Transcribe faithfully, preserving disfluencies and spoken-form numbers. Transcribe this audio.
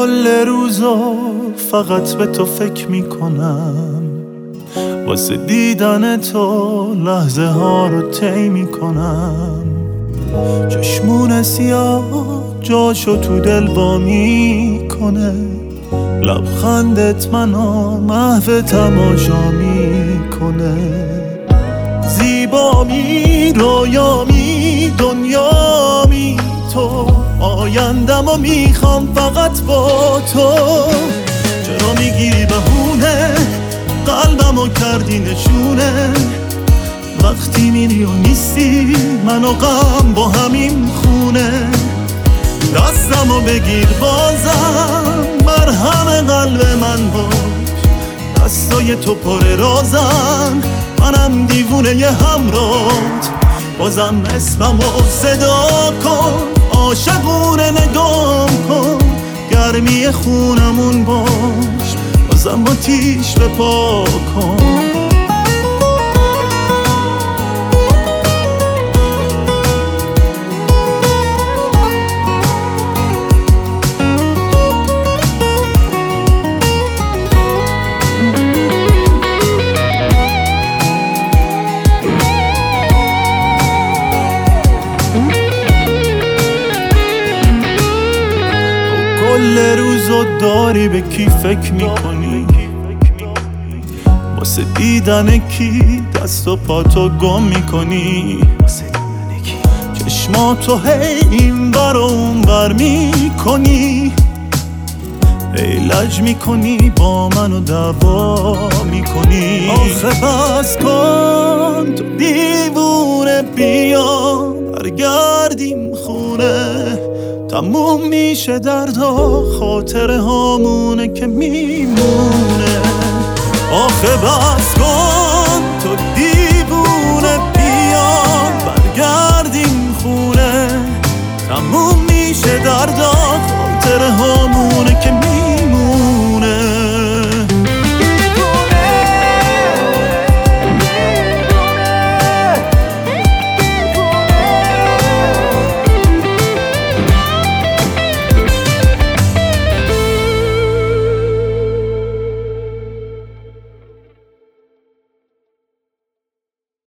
کل روزا فقط به تو فکر میکنم، واسه دیدن تو لحظه ها رو طی میکنم. چشمون سیاه جاشو تو دل وا میکنه، لبخندت منو محو تماشا میکنه. زیبامی رویامی دنیامی تو، آیندم و میخوام فقط با تو. چرا میگیری بهونه قلبم و کردی نشونه، وقتی میری و نیستی من و غم با همین خونه. دستم و بگیر بازم مرهم قلب من باش، دستای تو پر رازم، منم دیوونه ی همراهت. بازم اسمم و صدا کن، عاشقونه نگام کن، گرمی خونمون باش، بازم آتیش بپا کن. کل روزو داری به کی فکر میکنی، واسه دیدن کی دست و پاتو گم میکنی. چشماتو هی این بر و اون بر میکنی، ای لج میکنی با منو دعوا میکنی. آخه بس کن تو دیوونه، بیا برگردیم خونه، تموم میشه دردا خاطره هامونه که میمونه. آخه بس کن تو دیوونه، بیا برگردیم خونه، تموم میشه دردا